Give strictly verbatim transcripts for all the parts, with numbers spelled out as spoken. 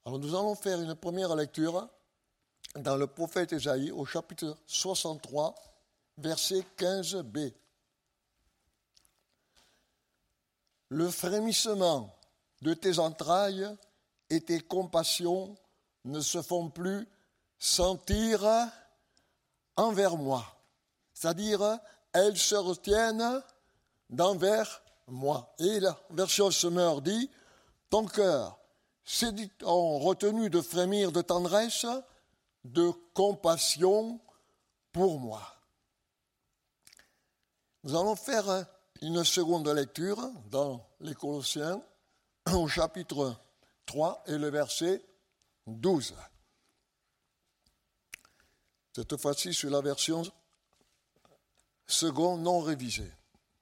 Alors nous allons faire une première lecture dans le prophète Ésaïe au chapitre soixante-trois, verset quinze b. Le frémissement de tes entrailles et tes compassions ne se font plus sentir envers moi. C'est-à-dire, elles se retiennent d'envers moi. Et la version Semeur dit, ton cœur s'est-on retenu de frémir de tendresse, de compassion pour moi. Nous allons faire une seconde lecture dans les Colossiens au chapitre trois et le verset douze. Cette fois-ci sur la version seconde non révisée.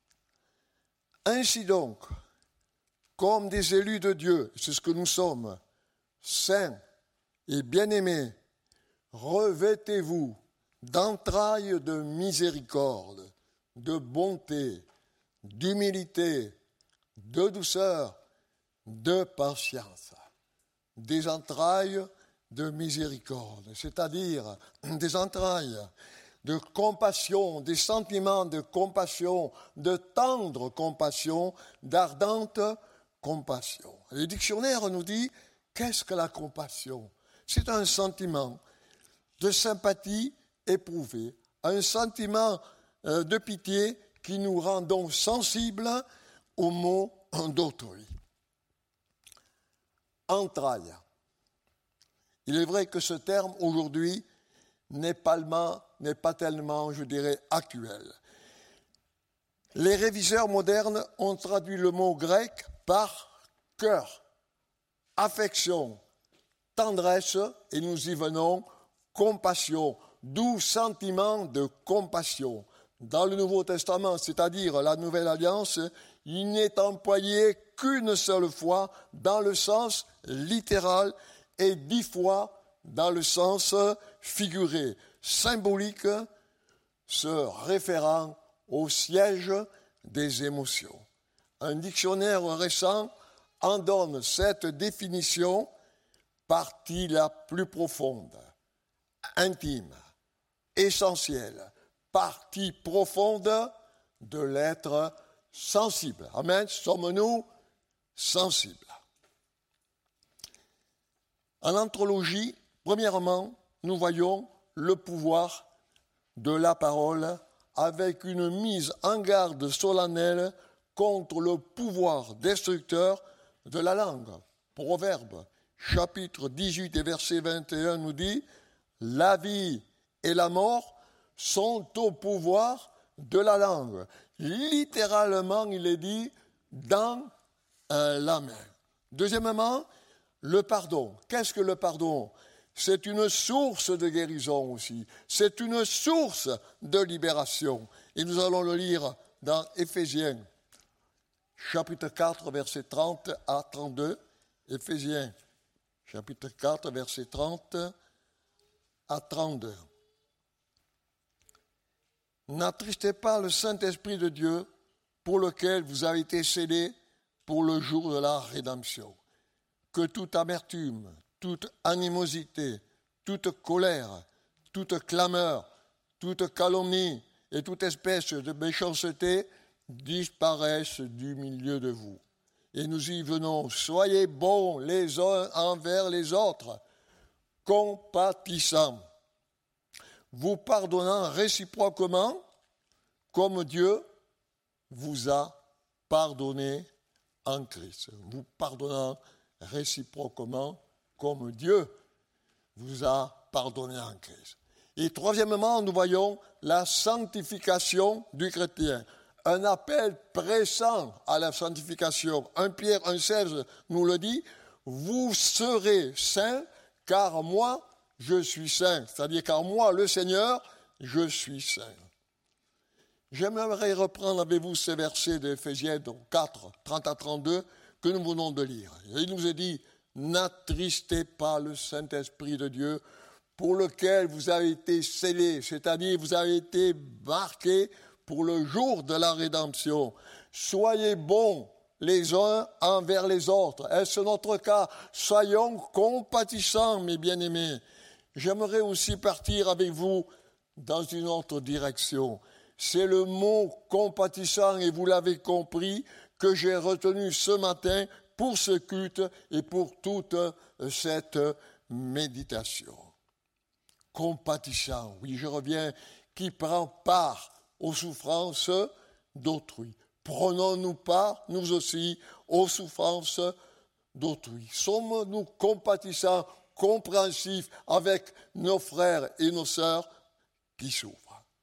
Ainsi donc, comme des élus de Dieu, c'est ce que nous sommes, saints et bien-aimés, revêtez-vous d'entrailles de miséricorde, de bonté, d'humilité, de douceur, de patience, des entrailles de miséricorde, c'est-à-dire des entrailles de compassion, des sentiments de compassion, de tendre compassion, d'ardente compassion. Le dictionnaire nous dit, qu'est-ce que la compassion ? C'est un sentiment de sympathie éprouvée, un sentiment de pitié qui nous rend donc sensibles aux maux d'autrui. Entrailles. Il est vrai que ce terme, aujourd'hui, n'est pas, n'est pas tellement, je dirais, actuel. Les réviseurs modernes ont traduit le mot grec par cœur, affection, tendresse, et nous y venons, compassion, d'où sentiment de compassion. Dans le Nouveau Testament, c'est-à-dire la Nouvelle Alliance, il n'est employé qu'une seule fois dans le sens littéral et dix fois dans le sens figuré, symbolique, se référant au siège des émotions. Un dictionnaire récent en donne cette définition, partie la plus profonde, intime, essentielle, partie profonde de l'être sensible. Amen. Sommes-nous sensibles? En anthropologie, premièrement, nous voyons le pouvoir de la parole avec une mise en garde solennelle contre le pouvoir destructeur de la langue. Proverbe, chapitre dix-huit et verset vingt et un nous dit « La vie et la mort sont au pouvoir de la langue. » Littéralement, il est dit « dans euh, la main ». Deuxièmement, le pardon. Qu'est-ce que le pardon ? C'est une source de guérison aussi. C'est une source de libération. Et nous allons le lire dans Éphésiens, chapitre quatre, versets trente à trente-deux. Éphésiens, chapitre quatre, versets trente à trente-deux. N'attristez pas le Saint-Esprit de Dieu pour lequel vous avez été scellés pour le jour de la rédemption. Que toute amertume, toute animosité, toute colère, toute clameur, toute calomnie et toute espèce de méchanceté disparaissent du milieu de vous. Et nous y venons, soyez bons les uns envers les autres, compatissants, vous pardonnant réciproquement comme Dieu vous a pardonné en Christ. Vous pardonnant réciproquement comme Dieu vous a pardonné en Christ. Et troisièmement, nous voyons la sanctification du chrétien. Un appel pressant à la sanctification. un Pierre un seize nous le dit, vous serez saints car moi je suis saint. C'est-à-dire car moi le Seigneur, je suis saint. J'aimerais reprendre avec vous ces versets d'Éphésiens quatre, trente à trente-deux que nous venons de lire. Il nous est dit, n'attristez pas le Saint-Esprit de Dieu pour lequel vous avez été scellés, c'est-à-dire vous avez été marqués pour le jour de la rédemption. Soyez bons les uns envers les autres. Est-ce notre cas? Soyons compatissants, mes bien-aimés. J'aimerais aussi partir avec vous dans une autre direction. C'est le mot compatissant, et vous l'avez compris, que j'ai retenu ce matin pour ce culte et pour toute cette méditation. Compatissant, oui, je reviens, qui prend part aux souffrances d'autrui. Prenons-nous part, nous aussi, aux souffrances d'autrui. Sommes-nous compatissants, compréhensifs avec nos frères et nos sœurs qui souffrent?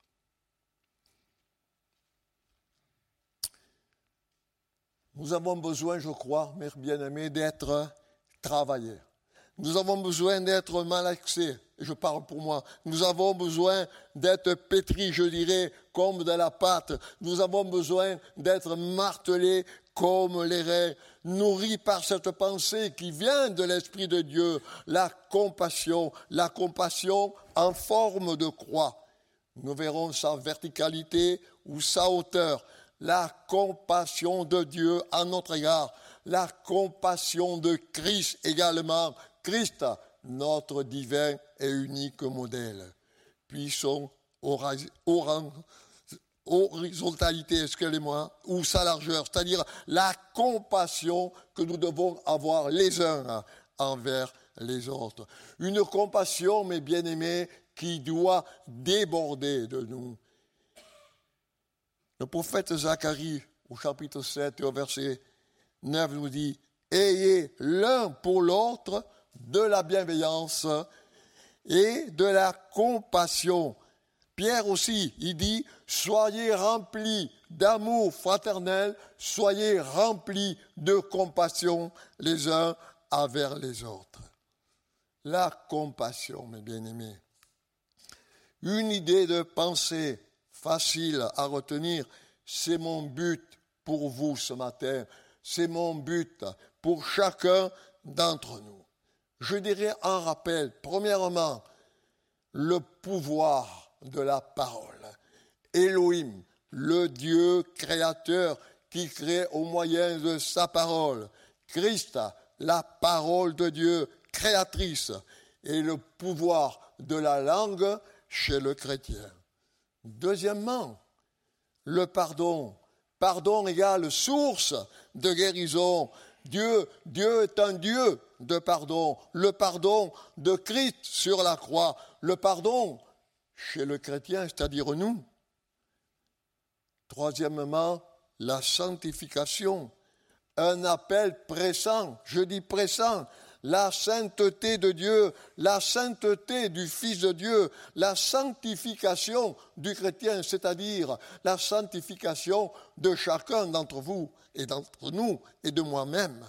Nous avons besoin, je crois, mes bien-aimés, d'être travailleurs. Nous avons besoin d'être malaxés. Je parle pour moi. Nous avons besoin d'être pétris, je dirais, comme de la pâte. Nous avons besoin d'être martelés comme les reins, nourris par cette pensée qui vient de l'Esprit de Dieu, la compassion, la compassion en forme de croix. Nous verrons sa verticalité ou sa hauteur. La compassion de Dieu à notre égard, la compassion de Christ également. Christ, notre divin et unique modèle. Puis son horizontalité, excusez-moi, ou sa largeur, c'est-à-dire la compassion que nous devons avoir les uns envers les autres. Une compassion, mes bien-aimés, qui doit déborder de nous. Le prophète Zacharie, au chapitre sept et au verset neuf, nous dit « Ayez l'un pour l'autre de la bienveillance et de la compassion. » Pierre aussi, il dit « Soyez remplis d'amour fraternel, soyez remplis de compassion les uns envers les autres. » La compassion, mes bien-aimés. Une idée de pensée facile à retenir, c'est mon but pour vous ce matin, c'est mon but pour chacun d'entre nous. Je dirais en rappel, premièrement, le pouvoir de la parole. Elohim, le Dieu créateur qui crée au moyen de sa parole. Christ, la parole de Dieu créatrice, et le pouvoir de la langue chez le chrétien. Deuxièmement, le pardon. Pardon égale source de guérison. Dieu, Dieu est un Dieu de pardon. Le pardon de Christ sur la croix. Le pardon chez le chrétien, c'est-à-dire nous. Troisièmement, la sanctification. Un appel pressant, je dis pressant, la sainteté de Dieu, la sainteté du Fils de Dieu, la sanctification du chrétien, c'est-à-dire la sanctification de chacun d'entre vous et d'entre nous et de moi-même.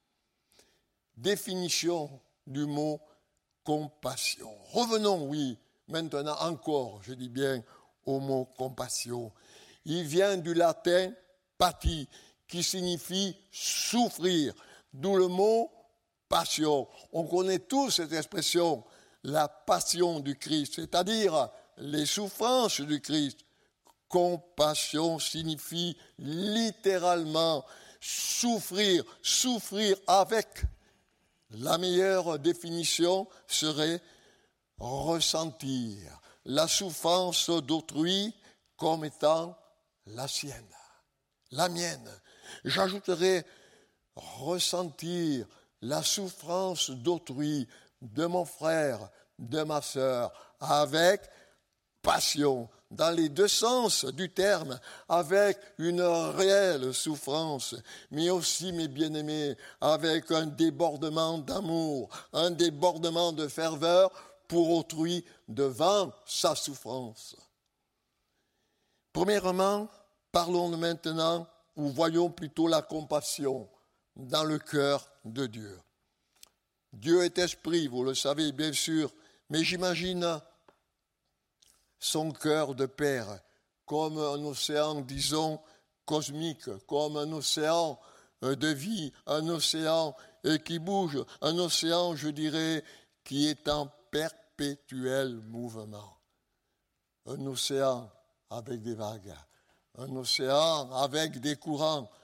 Définition du mot compassion. Revenons, oui, maintenant encore, je dis bien, au mot compassion. Il vient du latin pati, qui signifie souffrir, d'où le mot passion. On connaît tous cette expression, la passion du Christ, c'est-à-dire les souffrances du Christ. Compassion signifie littéralement souffrir, souffrir avec. La meilleure définition serait ressentir la souffrance d'autrui comme étant la sienne, la mienne. J'ajouterai ressentir la souffrance d'autrui, de mon frère, de ma sœur, avec passion, dans les deux sens du terme, avec une réelle souffrance, mais aussi, mes bien-aimés, avec un débordement d'amour, un débordement de ferveur pour autrui devant sa souffrance. Premièrement, parlons maintenant, ou voyons plutôt la compassion dans le cœur de Dieu. Dieu est esprit, vous le savez bien sûr, mais j'imagine son cœur de Père comme un océan, disons, cosmique, comme un océan de vie, un océan qui bouge, un océan, je dirais, qui est en perpétuel mouvement. Un océan avec des vagues, un océan avec des courants.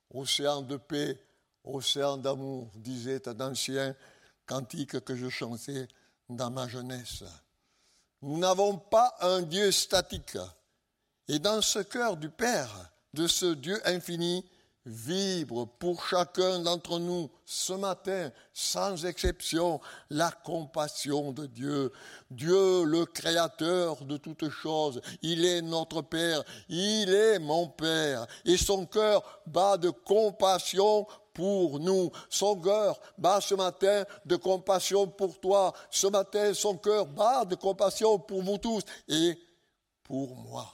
océan de paix, océan d'amour, disait un ancien cantique que je chantais dans ma jeunesse. Nous n'avons pas un Dieu statique. Et dans ce cœur du Père, de ce Dieu infini, vibre pour chacun d'entre nous ce matin, sans exception, la compassion de Dieu. Dieu, le Créateur de toutes choses, il est notre Père, il est mon Père. Et son cœur bat de compassion pour nous. Son cœur bat ce matin de compassion pour toi. Ce matin, son cœur bat de compassion pour vous tous et pour moi.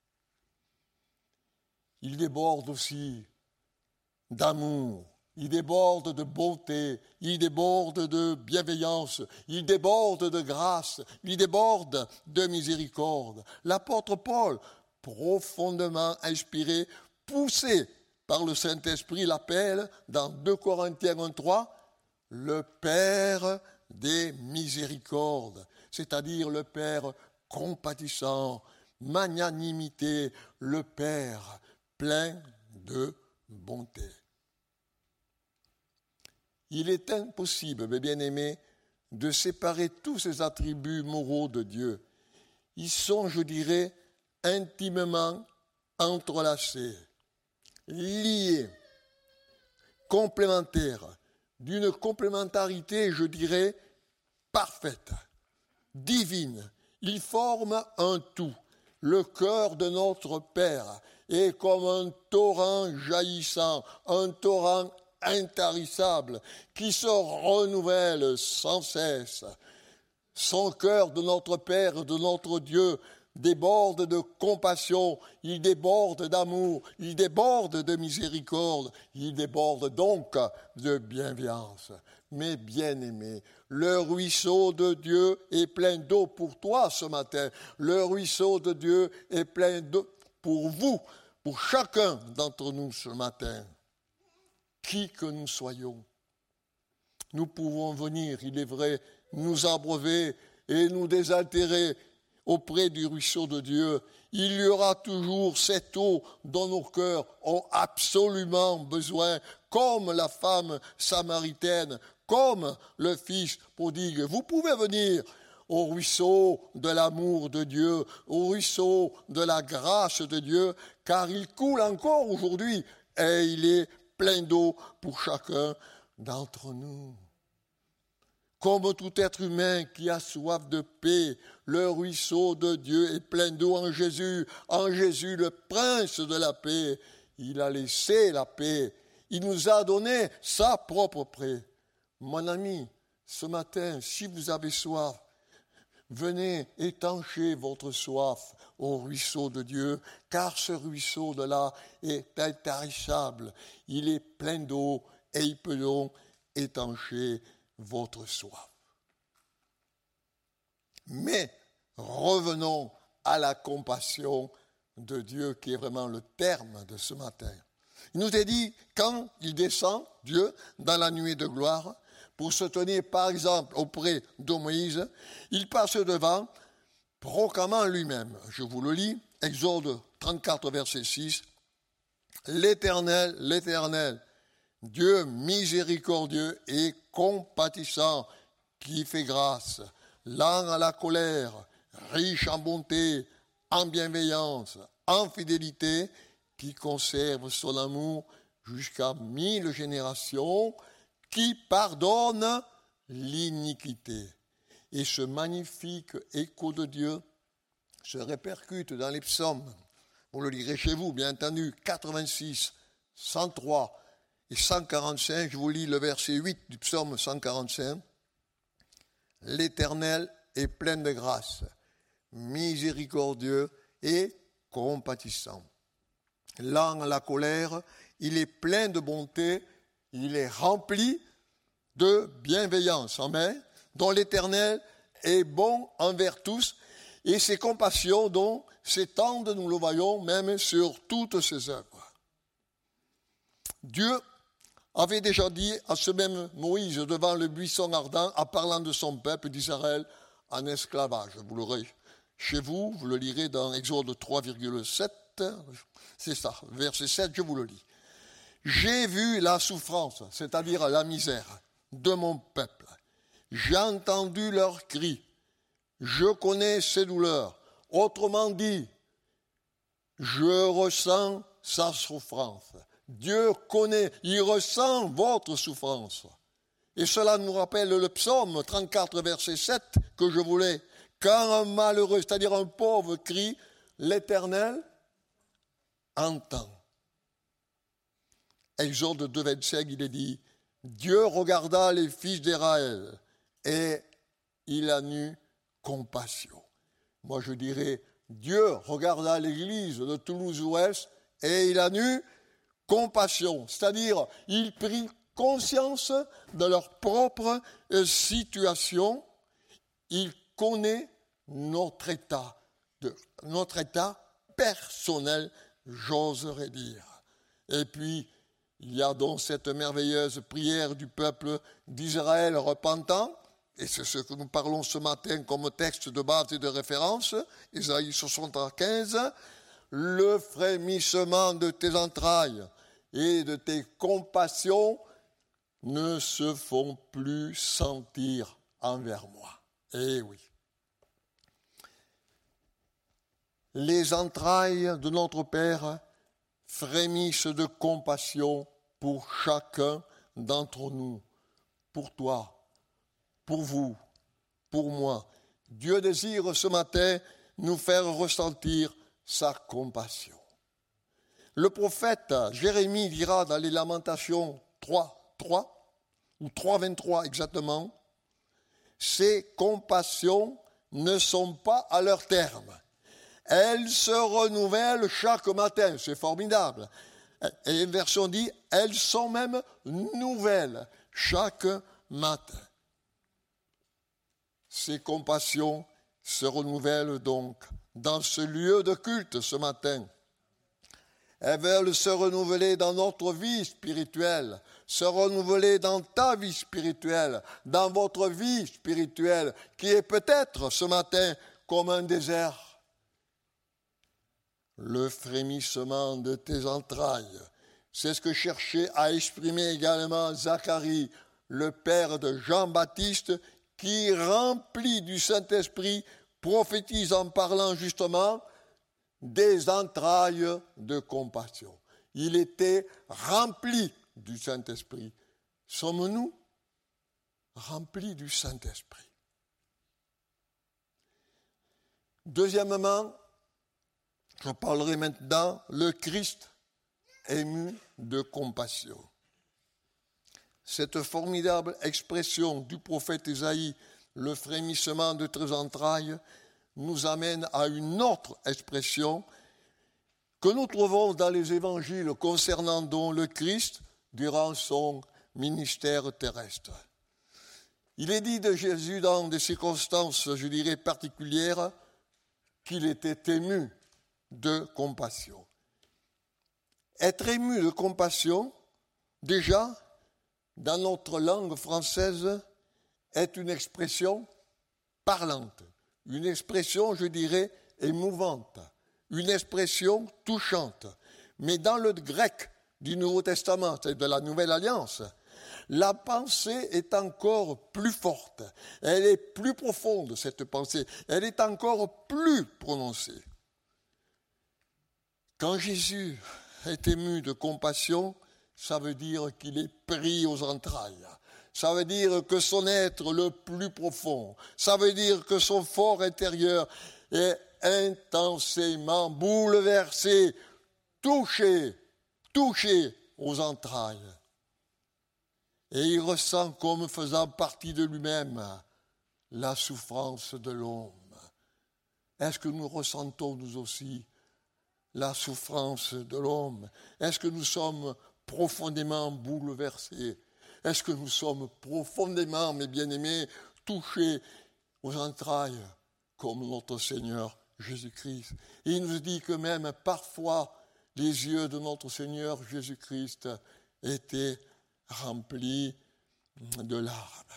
Il déborde aussi d'amour, il déborde de bonté, il déborde de bienveillance, il déborde de grâce, il déborde de miséricorde. L'apôtre Paul, profondément inspiré, poussé par le Saint-Esprit, l'appelle dans deux Corinthiens un trois, le Père des miséricordes, c'est-à-dire le Père compatissant, magnanimité, le Père plein de bonté. Il est impossible, mes bien-aimés, de séparer tous ces attributs moraux de Dieu. Ils sont, je dirais, intimement entrelacés, liés, complémentaires, d'une complémentarité, je dirais, parfaite, divine. Ils forment un tout. Le cœur de notre Père est comme un torrent jaillissant, un torrent intarissable, qui se renouvelle sans cesse. Son cœur de notre Père, de notre Dieu, déborde de compassion, il déborde d'amour, il déborde de miséricorde, il déborde donc de bienveillance. Mes bien-aimés, le ruisseau de Dieu est plein d'eau pour toi ce matin. Le ruisseau de Dieu est plein d'eau pour vous, pour chacun d'entre nous ce matin. Qui que nous soyons, nous pouvons venir, il est vrai, nous abreuver et nous désaltérer auprès du ruisseau de Dieu. Il y aura toujours cette eau dont nos cœurs ont absolument besoin, comme la femme samaritaine, comme le fils prodigue. Vous pouvez venir au ruisseau de l'amour de Dieu, au ruisseau de la grâce de Dieu, car il coule encore aujourd'hui et il est plein d'eau pour chacun d'entre nous. Comme tout être humain qui a soif de paix, le ruisseau de Dieu est plein d'eau en Jésus. En Jésus, le prince de la paix, il a laissé la paix. Il nous a donné sa propre paix. Mon ami, ce matin, si vous avez soif, venez étancher votre soif au ruisseau de Dieu, car ce ruisseau de là est intarissable. Il est plein d'eau et il peut donc étancher votre soif. Mais revenons à la compassion de Dieu qui est vraiment le terme de ce matin. Il nous est dit, quand il descend, Dieu, dans la nuée de gloire, pour se tenir par exemple auprès de Moïse, il passe devant, proclamant lui-même, je vous le lis, Exode trente-quatre, verset six, « L'Éternel, l'Éternel, Dieu miséricordieux et compatissant, qui fait grâce, lent à la colère, riche en bonté, en bienveillance, en fidélité, qui conserve son amour jusqu'à mille générations, qui pardonne l'iniquité. » Et ce magnifique écho de Dieu se répercute dans les psaumes. Vous le lirez chez vous, bien entendu, quatre-vingt-six, cent trois et cent quarante-cinq. Je vous lis le verset huit du psaume cent quarante-cinq. « L'Éternel est plein de grâce, miséricordieux et compatissant. Lent à la colère, il est plein de bonté, il est rempli de bienveillance. Amen. Dont l'Éternel est bon envers tous, et ses compassions dont s'étendent, nous le voyons, même sur toutes ses œuvres. Dieu avait déjà dit à ce même Moïse devant le buisson ardent, en parlant de son peuple d'Israël en esclavage. Vous l'aurez chez vous, vous le lirez dans Exode trois virgule sept, c'est ça, verset sept, je vous le lis. J'ai vu la souffrance, c'est-à-dire la misère de mon peuple. J'ai entendu leurs cris. Je connais ses douleurs. Autrement dit, je ressens sa souffrance. Dieu connaît, il ressent votre souffrance. Et cela nous rappelle le psaume trente-quatre, verset sept, que je voulais. Quand un malheureux, c'est-à-dire un pauvre, crie, l'Éternel entend. Exode deux, vingt-cinq, il est dit, Dieu regarda les fils d'Israël et il en eut compassion. Moi je dirais, Dieu regarda l'église de Toulouse-Ouest et il en eut compassion. C'est-à-dire, il prit conscience de leur propre situation. Il connaît notre état, de, notre état personnel, j'oserais dire. Et puis, il y a donc cette merveilleuse prière du peuple d'Israël repentant, et c'est ce que nous parlons ce matin comme texte de base et de référence, Isaïe soixante-quinze, le frémissement de tes entrailles et de tes compassions ne se font plus sentir envers moi. Eh oui. Les entrailles de notre Père frémissent de compassion pour chacun d'entre nous, pour toi, pour vous, pour moi. Dieu désire ce matin nous faire ressentir sa compassion. Le prophète Jérémie dira dans les Lamentations trois, trois, ou trois, vingt-trois exactement, « Ces compassions ne sont pas à leur terme. Elles se renouvellent chaque matin. » C'est formidable. Et une version dit, « Elles sont même nouvelles chaque matin. » Ces compassions se renouvellent donc dans ce lieu de culte ce matin. Elles veulent se renouveler dans notre vie spirituelle, se renouveler dans ta vie spirituelle, dans votre vie spirituelle, qui est peut-être ce matin comme un désert. Le frémissement de tes entrailles, c'est ce que cherchait à exprimer également Zacharie, le père de Jean-Baptiste, qui, rempli du Saint-Esprit, prophétise en parlant justement des entrailles de compassion. Il était rempli du Saint-Esprit. Sommes-nous remplis du Saint-Esprit? Deuxièmement, je parlerai maintenant le Christ ému de compassion. Cette formidable expression du prophète Isaïe, le frémissement de tes entrailles, nous amène à une autre expression que nous trouvons dans les évangiles concernant donc le Christ durant son ministère terrestre. Il est dit de Jésus dans des circonstances, je dirais, particulières, qu'il était ému de compassion. Être ému de compassion, déjà, dans notre langue française, est une expression parlante, une expression, je dirais, émouvante, une expression touchante. Mais dans le grec du Nouveau Testament, c'est de la Nouvelle Alliance, la pensée est encore plus forte, elle est plus profonde, cette pensée, elle est encore plus prononcée. Quand Jésus est ému de compassion, ça veut dire qu'il est pris aux entrailles. Ça veut dire que son être le plus profond, ça veut dire que son fort intérieur est intensément bouleversé, touché, touché aux entrailles. Et il ressent comme faisant partie de lui-même la souffrance de l'homme. Est-ce que nous ressentons nous aussi la souffrance de l'homme? Est-ce que nous sommes profondément bouleversés? Est-ce que nous sommes profondément, mes bien-aimés, touchés aux entrailles comme notre Seigneur Jésus-Christ? Et il nous dit que même parfois, les yeux de notre Seigneur Jésus-Christ étaient remplis de larmes.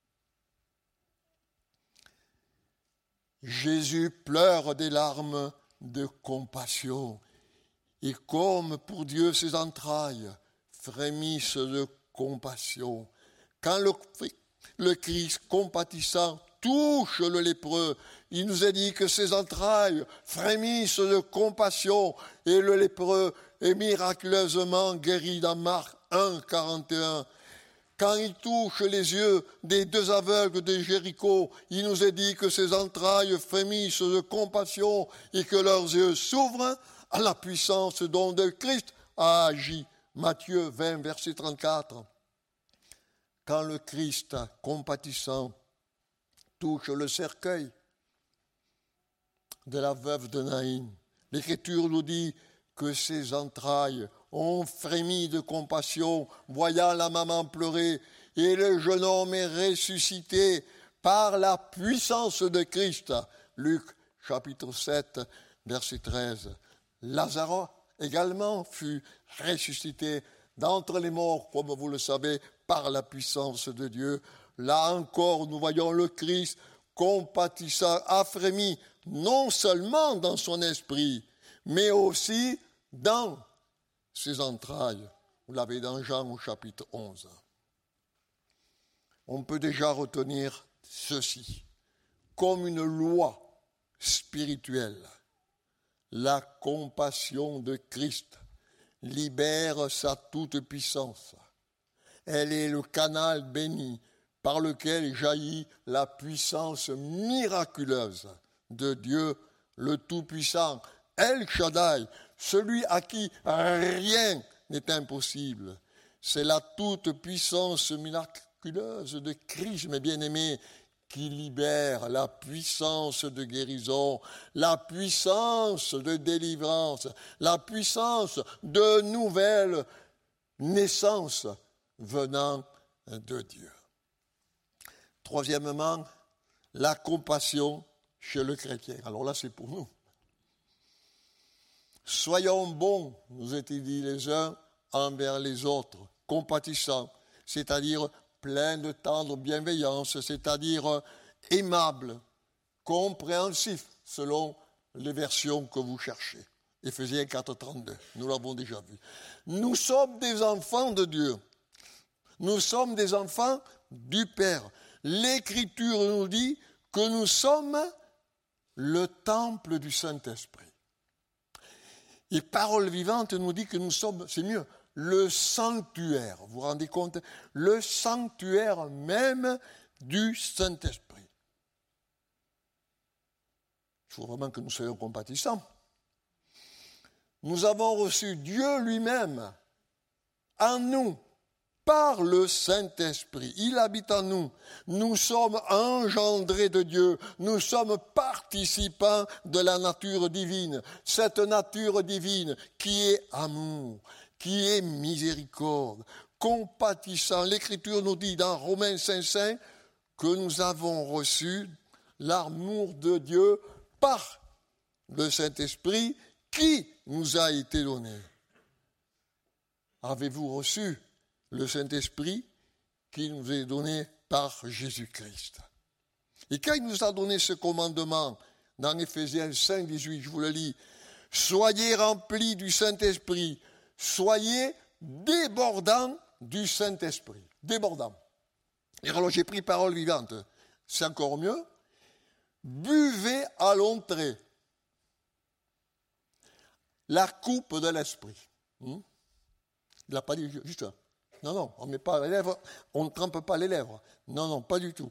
Jésus pleure des larmes de compassion. Et comme pour Dieu ses entrailles frémissent de compassion. Quand le, le Christ compatissant touche le lépreux, il nous a dit que ses entrailles frémissent de compassion et le lépreux est miraculeusement guéri dans Marc un, quarante et un. Quand il touche les yeux des deux aveugles de Jéricho, il nous est dit que ses entrailles frémissent de compassion et que leurs yeux s'ouvrent à la puissance dont le Christ a agi. Matthieu vingt, verset trente-quatre. Quand le Christ compatissant touche le cercueil de la veuve de Naïm, l'Écriture nous dit que ses entrailles ont frémi de compassion, voyant la maman pleurer, et le jeune homme est ressuscité par la puissance de Christ. Luc chapitre sept, verset treize. Lazare également fut ressuscité d'entre les morts, comme vous le savez, par la puissance de Dieu. Là encore, nous voyons le Christ compatissant, a frémi non seulement dans son esprit, mais aussi dans ses entrailles. Vous l'avez dans Jean au chapitre onze. On peut déjà retenir ceci comme une loi spirituelle. La compassion de Christ libère sa toute-puissance. Elle est le canal béni par lequel jaillit la puissance miraculeuse de Dieu le Tout-Puissant, El Shaddai, celui à qui rien n'est impossible. C'est la toute-puissance miraculeuse de Christ, mes bien-aimés, qui libère la puissance de guérison, la puissance de délivrance, la puissance de nouvelle naissance venant de Dieu. Troisièmement, la compassion chez le chrétien. Alors là, c'est pour nous. Soyons bons, nous est-il dit les uns envers les autres, compatissants, c'est-à-dire pleins de tendre bienveillance, c'est-à-dire aimables, compréhensifs, selon les versions que vous cherchez. Éphésiens quatre, trente-deux, nous l'avons déjà vu. Nous sommes des enfants de Dieu. Nous sommes des enfants du Père. L'Écriture nous dit que nous sommes le temple du Saint-Esprit. Et Parole vivante nous dit que nous sommes, c'est mieux, le sanctuaire. Vous vous rendez compte? Le sanctuaire même du Saint-Esprit. Il faut vraiment que nous soyons compatissants. Nous avons reçu Dieu lui-même en nous, par le Saint-Esprit. Il habite en nous. Nous sommes engendrés de Dieu. Nous sommes participants de la nature divine. Cette nature divine qui est amour, qui est miséricorde, compatissant. L'Écriture nous dit dans Romains cinq, cinq que nous avons reçu l'amour de Dieu par le Saint-Esprit qui nous a été donné. Avez-vous reçu le Saint-Esprit qui nous est donné par Jésus-Christ? Et quand il nous a donné ce commandement, dans Éphésiens cinq, dix-huit, je vous le lis, « Soyez remplis du Saint-Esprit, soyez débordants du Saint-Esprit. » Débordants. Et alors j'ai pris Parole vivante, c'est encore mieux. « Buvez à l'entrée la coupe de l'Esprit. Hmm? » Il n'a pas dit juste ça. Non, non, on ne met pas les lèvres, on ne trempe pas les lèvres. Non, non, pas du tout.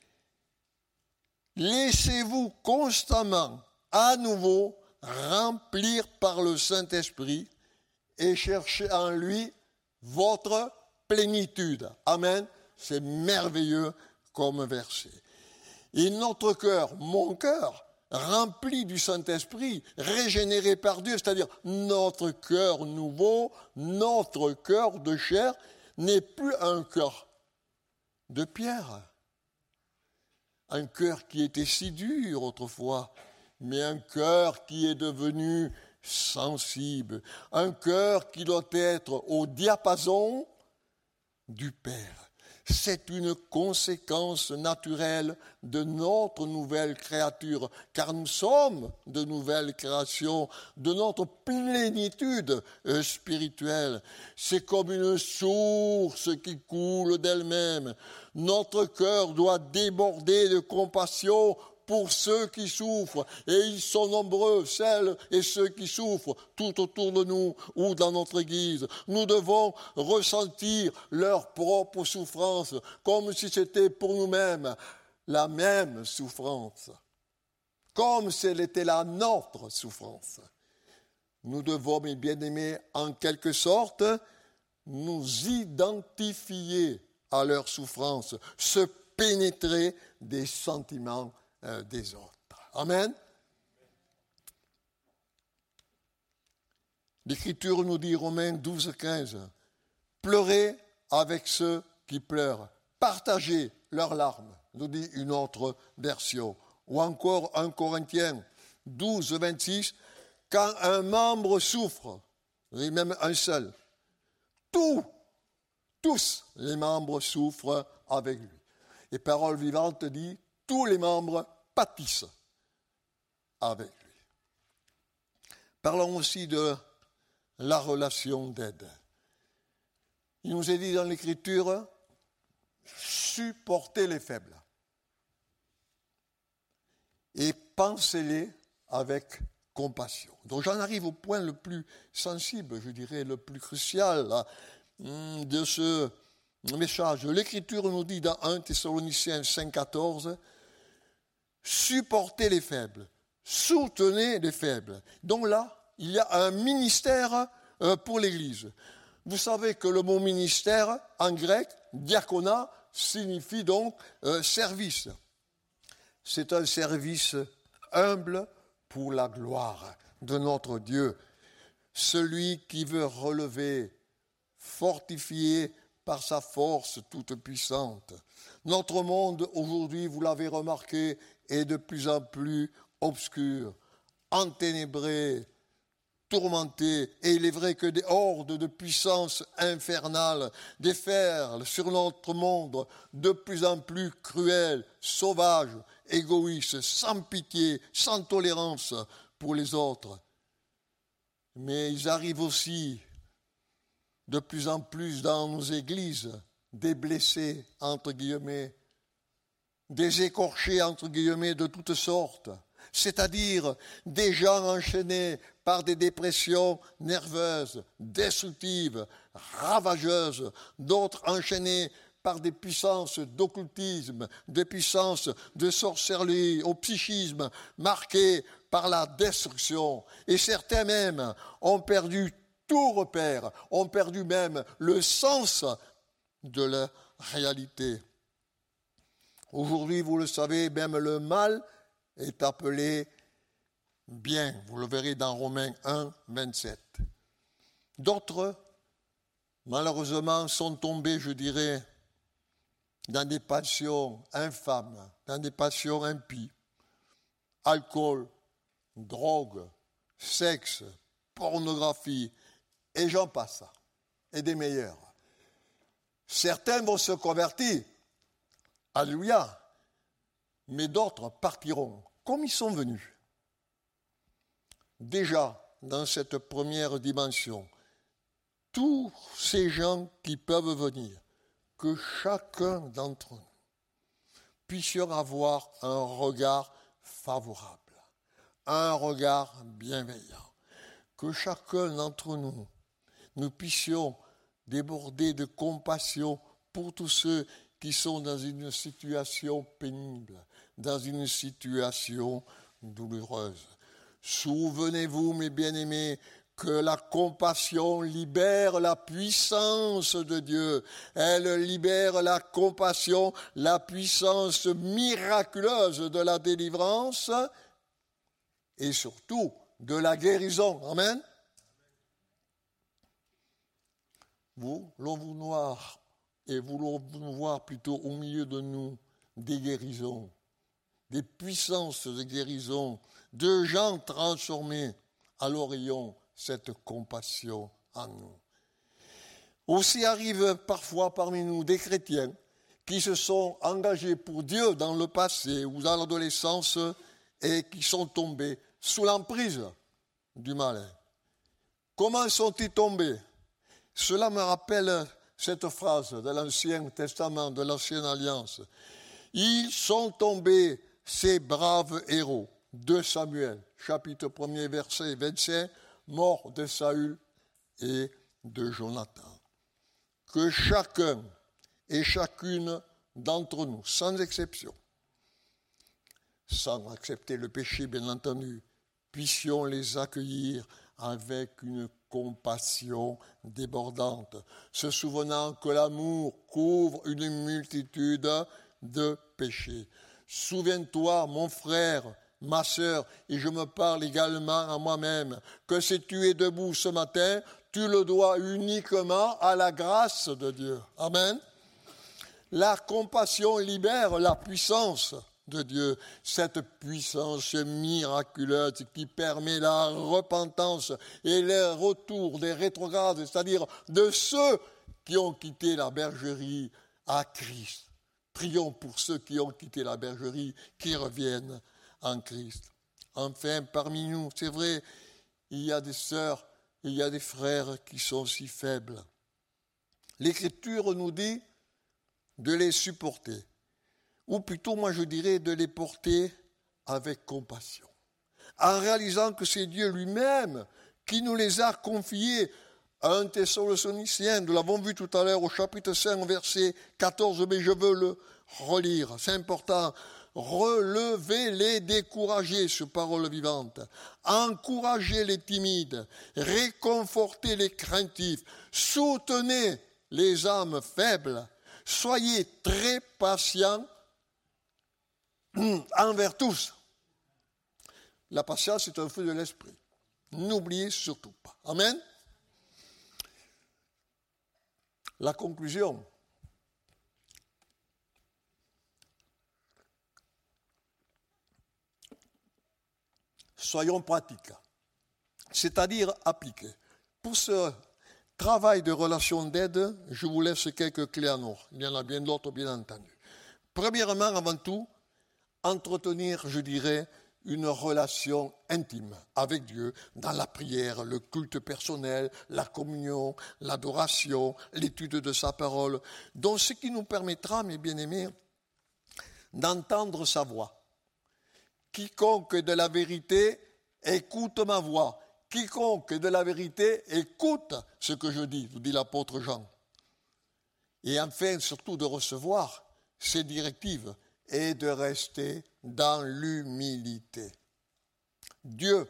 Laissez-vous constamment, à nouveau, remplir par le Saint-Esprit et cherchez en lui votre plénitude. Amen. C'est merveilleux comme verset. Et notre cœur, mon cœur, rempli du Saint-Esprit, régénéré par Dieu, c'est-à-dire notre cœur nouveau, notre cœur de chair, n'est plus un cœur de pierre, un cœur qui était si dur autrefois, mais un cœur qui est devenu sensible, un cœur qui doit être au diapason du Père. C'est une conséquence naturelle de notre nouvelle créature, car nous sommes de nouvelles créations, de notre plénitude spirituelle. C'est comme une source qui coule d'elle-même. Notre cœur doit déborder de compassion pour ceux qui souffrent, et ils sont nombreux, celles et ceux qui souffrent tout autour de nous ou dans notre Église. Nous devons ressentir leur propre souffrance, comme si c'était pour nous-mêmes la même souffrance, comme si elle était la nôtre souffrance. Nous devons, mes bien-aimés, en quelque sorte, nous identifier à leur souffrance, se pénétrer des sentiments des autres. Amen. L'Écriture nous dit, Romains douze, quinze, pleurez avec ceux qui pleurent, partagez leurs larmes, nous dit une autre version. Ou encore un Corinthiens douze, vingt-six, quand un membre souffre, et même un seul, tous, tous les membres souffrent avec lui. Et Parole vivante dit, tous les membres pâtissent avec lui. Parlons aussi de la relation d'aide. Il nous est dit dans l'Écriture, supportez les faibles et pensez-les avec compassion. Donc j'en arrive au point le plus sensible, je dirais le plus crucial là, de ce message. L'Écriture nous dit dans un Thessaloniciens cinq, quatorze, supportez les faibles, soutenez les faibles. Donc là, il y a un ministère pour l'Église. Vous savez que le mot ministère, en grec, diaconat, signifie donc euh, service. C'est un service humble pour la gloire de notre Dieu. Celui qui veut relever, fortifier par sa force toute puissante. Notre monde aujourd'hui, vous l'avez remarqué, est de plus en plus obscur, enténébré, tourmenté. Et il est vrai que des hordes de puissances infernales déferlent sur notre monde, de plus en plus cruelles, sauvages, égoïstes, sans pitié, sans tolérance pour les autres. Mais ils arrivent aussi de plus en plus dans nos églises, des blessés, entre guillemets, des écorchés, entre guillemets, de toutes sortes, c'est-à-dire des gens enchaînés par des dépressions nerveuses, destructives, ravageuses, d'autres enchaînés par des puissances d'occultisme, des puissances de sorcellerie, au psychisme, marquées par la destruction. Et certains même ont perdu tout repère, ont perdu même le sens de la réalité. Aujourd'hui, vous le savez, même le mal est appelé bien. Vous le verrez dans Romains un, vingt-sept. D'autres, malheureusement, sont tombés, je dirais, dans des passions infâmes, dans des passions impies. Alcool, drogue, sexe, pornographie, et j'en passe, et des meilleurs. Certains vont se convertir, alléluia, mais d'autres partiront, comme ils sont venus. Déjà, dans cette première dimension, tous ces gens qui peuvent venir, que chacun d'entre nous puissions avoir un regard favorable, un regard bienveillant, que chacun d'entre nous, nous puissions déborder de compassion pour tous ceux qui sont dans une situation pénible, dans une situation douloureuse. Souvenez-vous, mes bien-aimés, que la compassion libère la puissance de Dieu. Elle libère la compassion, la puissance miraculeuse de la délivrance et surtout de la guérison. Amen. Vous, l'on vous noir et voulons voir plutôt au milieu de nous des guérisons, des puissances de guérison, de gens transformés. Alors ayons cette compassion en nous. Aussi arrivent parfois parmi nous des chrétiens qui se sont engagés pour Dieu dans le passé ou dans l'adolescence et qui sont tombés sous l'emprise du malin. Comment sont-ils tombés? Cela me rappelle cette phrase de l'Ancien Testament, de l'Ancienne Alliance. Ils sont tombés, ces braves héros, de Samuel, chapitre premier, verset vingt-cinq, mort de Saül et de Jonathan. Que chacun et chacune d'entre nous, sans exception, sans accepter le péché bien entendu, puissions les accueillir avec une compassion débordante, se souvenant que l'amour couvre une multitude de péchés. Souviens-toi, mon frère, ma sœur, et je me parle également à moi-même, que si tu es debout ce matin, tu le dois uniquement à la grâce de Dieu. Amen. La compassion libère la puissance de Dieu, cette puissance miraculeuse qui permet la repentance et le retour des rétrogrades, c'est-à-dire de ceux qui ont quitté la bergerie à Christ. Prions pour ceux qui ont quitté la bergerie, qui reviennent en Christ. Enfin, parmi nous, c'est vrai, il y a des sœurs, il y a des frères qui sont si faibles. L'Écriture nous dit de les supporter, ou plutôt, moi je dirais, de les porter avec compassion, en réalisant que c'est Dieu lui-même qui nous les a confiés à un Thessaloniciens. Nous l'avons vu tout à l'heure au chapitre cinq, verset quatorze, mais je veux le relire, c'est important. Relevez les découragés, sur parole vivante. Encouragez les timides. Réconfortez les craintifs. Soutenez les âmes faibles. Soyez très patients envers tous. La patience est un fruit de l'esprit. N'oubliez surtout pas. Amen. La conclusion. Soyons pratiques, c'est-à-dire appliqués. Pour ce travail de relation d'aide, je vous laisse quelques clés en or. Il y en a bien d'autres, bien entendu. Premièrement, avant tout, entretenir, je dirais, une relation intime avec Dieu dans la prière, le culte personnel, la communion, l'adoration, l'étude de sa parole, donc ce qui nous permettra, mes bien-aimés, d'entendre sa voix. Quiconque est de la vérité, écoute ma voix. Quiconque est de la vérité, écoute ce que je dis, vous dit l'apôtre Jean. Et enfin, surtout de recevoir ces directives et de rester dans l'humilité. Dieu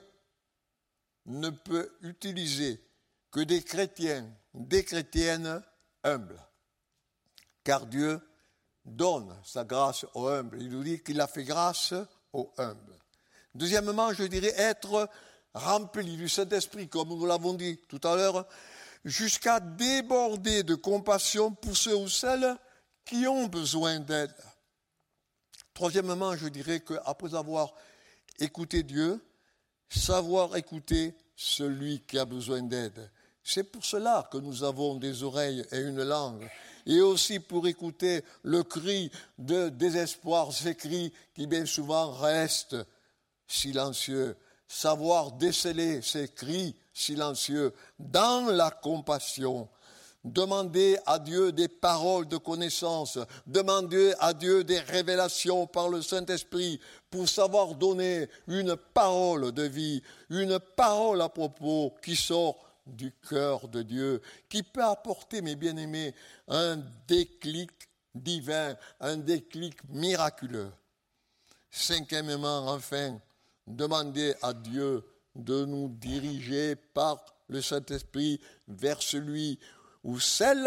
ne peut utiliser que des chrétiens, des chrétiennes humbles. Car Dieu donne sa grâce aux humbles. Il nous dit qu'il a fait grâce aux humbles. Deuxièmement, je dirais être rempli du Saint-Esprit, comme nous l'avons dit tout à l'heure, jusqu'à déborder de compassion pour ceux ou celles qui ont besoin d'aide. Troisièmement, je dirais qu'après avoir écouté Dieu, savoir écouter celui qui a besoin d'aide. C'est pour cela que nous avons des oreilles et une langue. Et aussi pour écouter le cri de désespoir, ces cris qui bien souvent restent silencieux. Savoir déceler ces cris silencieux dans la compassion. Demander à Dieu des paroles de connaissance. Demander à Dieu des révélations par le Saint-Esprit pour savoir donner une parole de vie, une parole à propos qui sort du cœur de Dieu, qui peut apporter, mes bien-aimés, un déclic divin, un déclic miraculeux. Cinquièmement, enfin, demander à Dieu de nous diriger par le Saint-Esprit vers celui ou celle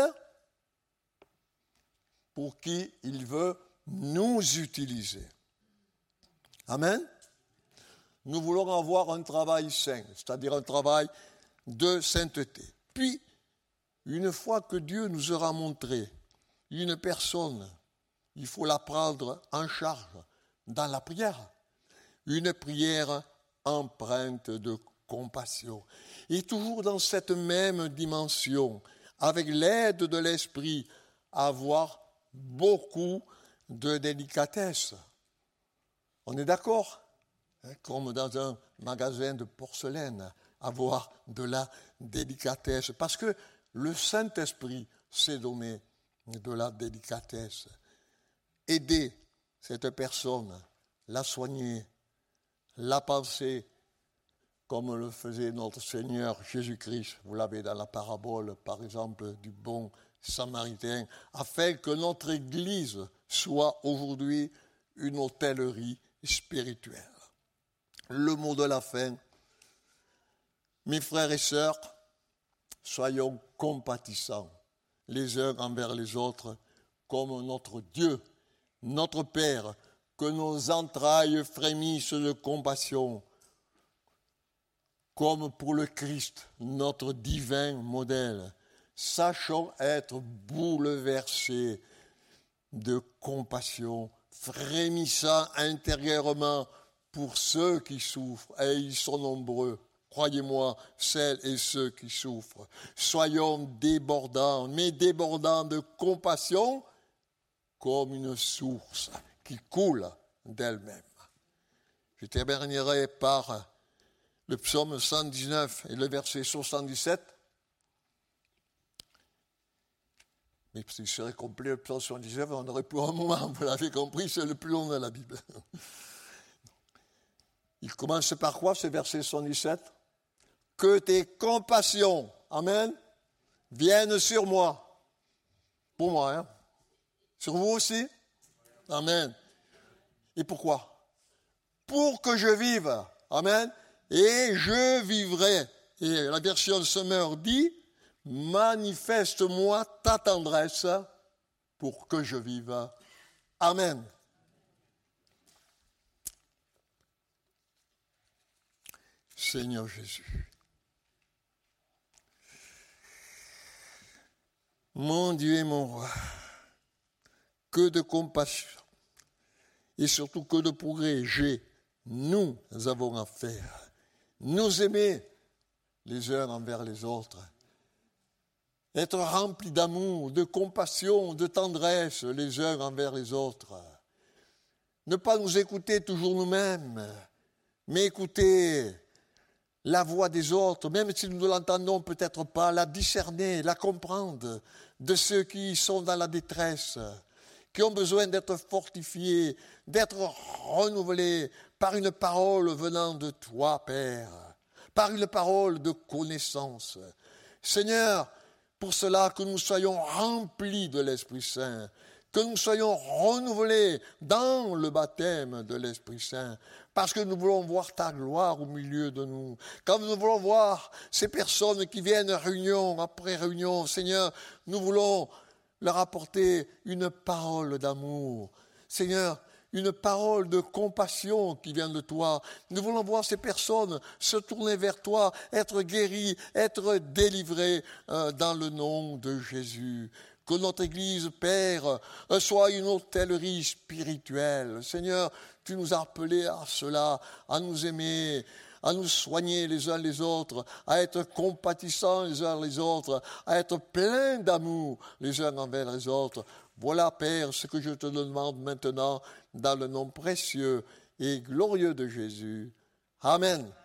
pour qui il veut nous utiliser. Amen. Nous voulons avoir un travail saint, c'est-à-dire un travail de sainteté. Puis, une fois que Dieu nous aura montré une personne, il faut la prendre en charge dans la prière. Une prière empreinte de compassion. Et toujours dans cette même dimension, avec l'aide de l'Esprit, avoir beaucoup de délicatesse. On est d'accord? Comme dans un magasin de porcelaine, avoir de la délicatesse. Parce que le Saint-Esprit s'est donné de la délicatesse. Aider cette personne, la soigner, la penser, comme le faisait notre Seigneur Jésus-Christ. Vous l'avez dans la parabole, par exemple, du bon Samaritain, afin que notre Église soit aujourd'hui une hôtellerie spirituelle. Le mot de la fin, mes frères et sœurs, soyons compatissants les uns envers les autres, comme notre Dieu, notre Père, que nos entrailles frémissent de compassion, comme pour le Christ, notre divin modèle. Sachons être bouleversés de compassion, frémissant intérieurement pour ceux qui souffrent, et ils sont nombreux. Croyez-moi, celles et ceux qui souffrent. Soyons débordants, mais débordants de compassion comme une source qui coule d'elle-même. Je terminerai par le psaume cent dix-neuf et le verset soixante-dix-sept. Mais s'il serait complet, le psaume soixante-dix-neuf, on aurait pour un moment, vous l'avez compris, c'est le plus long de la Bible. Il commence par quoi, ce verset soixante-dix-sept? Que tes compassions, amen, viennent sur moi. Pour moi, hein? Sur vous aussi? Amen. Et pourquoi? Pour que je vive, amen, et je vivrai. Et la version Semeur dit, manifeste-moi ta tendresse pour que je vive. Amen. Seigneur Jésus, mon Dieu et mon roi, que de compassion et surtout que de progrès j'ai, nous avons à faire. Nous aimer les uns envers les autres. Être remplis d'amour, de compassion, de tendresse les uns envers les autres. Ne pas nous écouter toujours nous-mêmes, mais écouter la voix des autres, même si nous ne l'entendons peut-être pas, la discerner, la comprendre de ceux qui sont dans la détresse, qui ont besoin d'être fortifiés, d'être renouvelés par une parole venant de toi, Père, par une parole de connaissance. Seigneur, pour cela que nous soyons remplis de l'Esprit Saint, que nous soyons renouvelés dans le baptême de l'Esprit Saint, parce que nous voulons voir ta gloire au milieu de nous. Quand nous voulons voir ces personnes qui viennent réunion après réunion, Seigneur, nous voulons leur apporter une parole d'amour. Seigneur, une parole de compassion qui vient de toi. Nous voulons voir ces personnes se tourner vers toi, être guéries, être délivrées euh, dans le nom de Jésus. Que notre Église, Père, soit une hôtellerie spirituelle. Seigneur, tu nous as appelés à cela, à nous aimer, à nous soigner les uns les autres, à être compatissants les uns les autres, à être pleins d'amour les uns envers les autres. Voilà, Père, ce que je te demande maintenant dans le nom précieux et glorieux de Jésus. Amen.